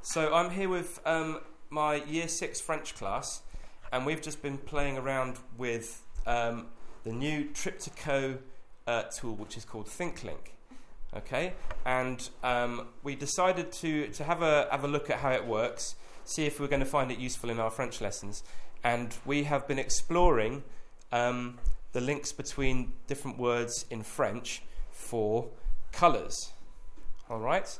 So I'm here with my Year 6 French class, and we've just been playing around with the new Triptycho tool, which is called ThinkLink. Okay, and we decided to have a look at how it works, see if we're going to find it useful in our French lessons, and we have been exploring the links between different words in French for colours. All right.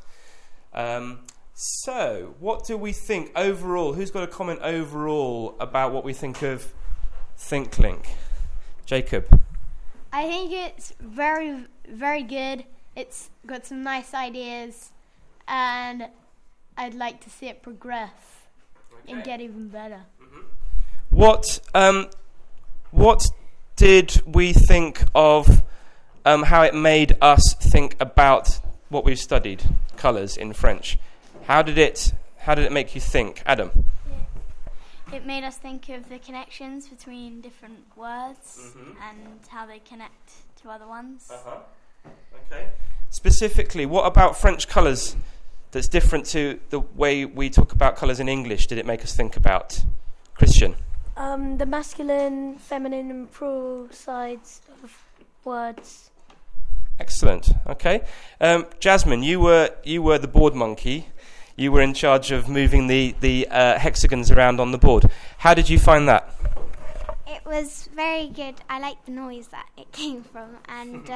So, what do we think overall? Who's got a comment overall about what we think of ThinkLink? Jacob. I think it's very, very good. It's got some nice ideas, and I'd like to see it progress and get even better. Mm-hmm. What did we think of how it made us think about what we've studied, colours in French? How did it make you think, Adam? It made us think of the connections between different words and how they connect to other ones. Okay. Specifically, what about French colours that's different to the way we talk about colours in English did it make us think about? Christian? The masculine, feminine and plural sides of words. Excellent. Okay. Jasmine, you were the board monkey. You were in charge of moving the hexagons around on the board. How did you find that? It was very good. I liked the noise that it came from, and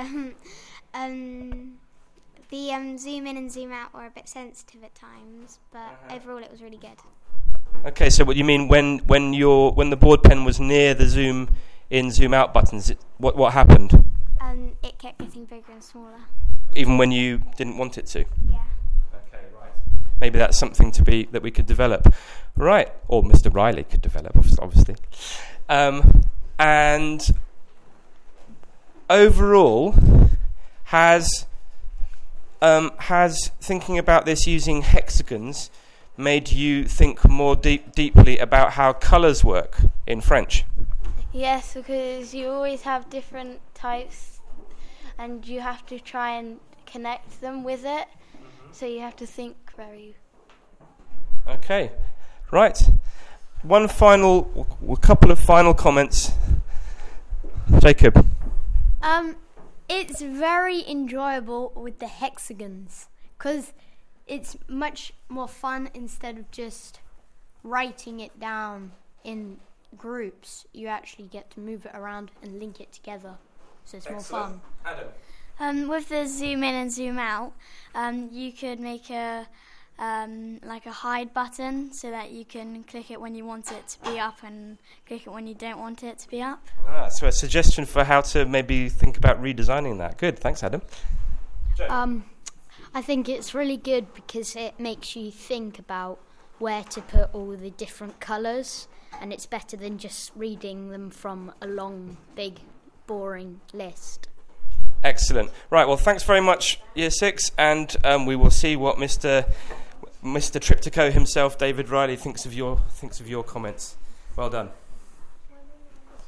the zoom in and zoom out were a bit sensitive at times, but overall it was really good. Okay, so what you mean when the board pen was near the zoom in, zoom out buttons, what happened? It kept getting bigger and smaller. Even when you didn't want it to? Yeah. Okay, right. Maybe that's something that we could develop. Right, or Mr. Riley could develop, obviously. And overall, has thinking about this using hexagons made you think more deeply about how colours work in French? Yes, because you always have different types and you have to try and connect them with it. So you have to think very... Okay, right. A couple of final comments. Jacob. It's very enjoyable with the hexagons because it's much more fun instead of just writing it down in groups. You actually get to move it around and link it together, so it's more fun. Adam. With the zoom in and zoom out, you could make a hide button so that you can click it when you want it to be up and click it when you don't want it to be up. So a suggestion for how to maybe think about redesigning that. Good, thanks, Adam. I think it's really good because it makes you think about where to put all the different colours, and it's better than just reading them from a long, big, boring list. Excellent. Right, well, thanks very much, Year 6, and we will see what Mr. Triptycho himself, David Riley, thinks of your comments. Well done.